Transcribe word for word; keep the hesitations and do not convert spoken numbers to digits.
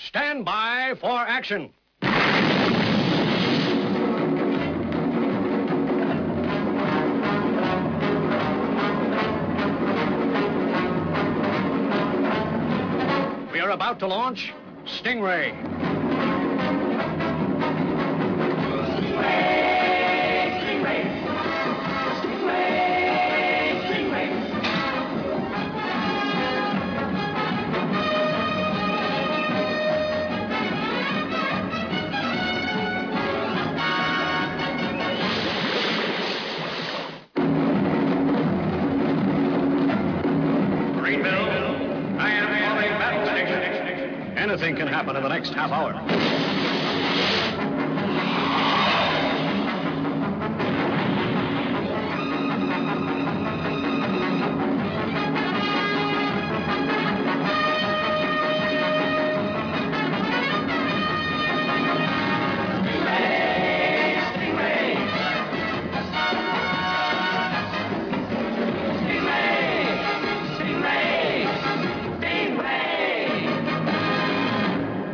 Stand by for action. We are about to launch Stingray. Anything can happen in the next half hour.